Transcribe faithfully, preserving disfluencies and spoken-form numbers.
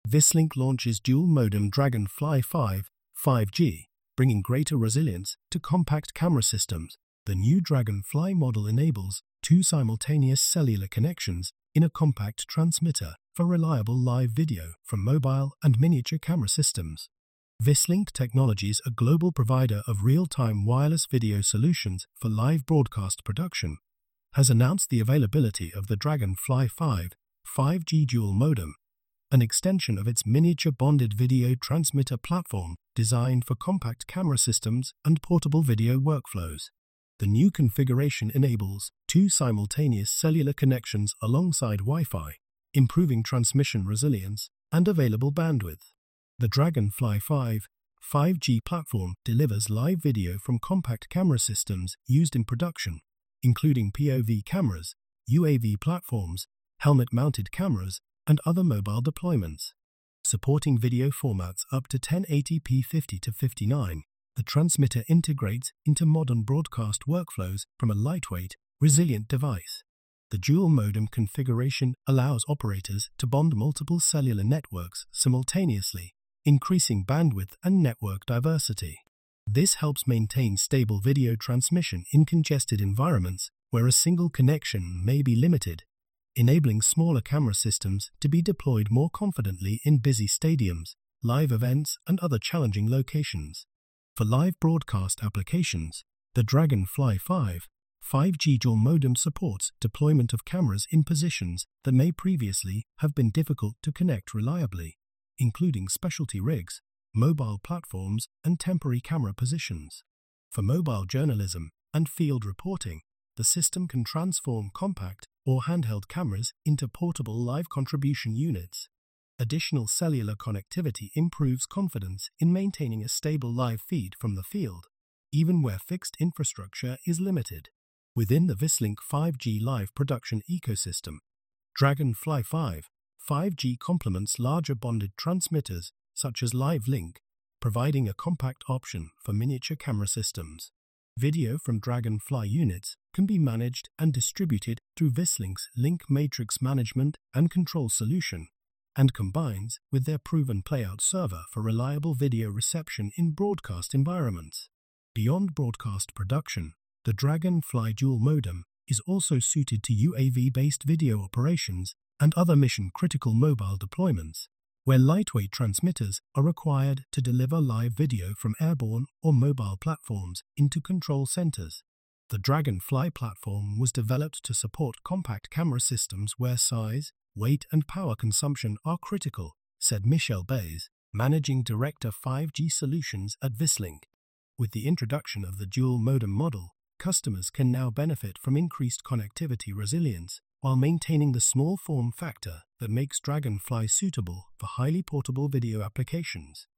Vislink launches dual modem Dragonfly five five G, bringing greater resilience to compact camera systems. The new Dragonfly model enables two simultaneous cellular connections in a compact transmitter for reliable live video from mobile and miniature camera systems. Vislink Technologies, a global provider of real-time wireless video solutions for live broadcast production, has announced the availability of the Dragonfly five five G dual modem, an extension of its miniature bonded video transmitter platform designed for compact camera systems and portable video workflows. The new configuration enables two simultaneous cellular connections alongside Wi-Fi, improving transmission resilience and available bandwidth. The Dragonfly five five G platform delivers live video from compact camera systems used in production, including P O V cameras, U A V platforms, helmet-mounted cameras, and other mobile deployments. Supporting video formats up to ten eighty p fifty to fifty-nine, the transmitter integrates into modern broadcast workflows from a lightweight, resilient device. The dual modem configuration allows operators to bond multiple cellular networks simultaneously, increasing bandwidth and network diversity. This helps maintain stable video transmission in congested environments where a single connection may be limited, enabling smaller camera systems to be deployed more confidently in busy stadiums, live events, and other challenging locations. For live broadcast applications, the Dragonfly five five G dual modem supports deployment of cameras in positions that may previously have been difficult to connect reliably, including specialty rigs, mobile platforms, and temporary camera positions. For mobile journalism and field reporting, the system can transform compact or handheld cameras into portable live contribution units. Additional cellular connectivity improves confidence in maintaining a stable live feed from the field, even where fixed infrastructure is limited. Within the Vislink five G live production ecosystem, Dragonfly five five G complements larger bonded transmitters such as LiveLink, providing a compact option for miniature camera systems. Video from Dragonfly units can be managed and distributed through Vislink's Link Matrix Management and Control solution, and combines with their proven playout server for reliable video reception in broadcast environments. Beyond broadcast production, the Dragonfly dual modem is also suited to U A V-based video operations and other mission-critical mobile deployments, where lightweight transmitters are required to deliver live video from airborne or mobile platforms into control centers. The Dragonfly platform was developed to support compact camera systems where size, weight, and power consumption are critical, said Michel Bays, Managing Director five G Solutions at Vislink. With the introduction of the dual modem model, customers can now benefit from increased connectivity resilience while maintaining the small form factor that makes Dragonfly suitable for highly portable video applications.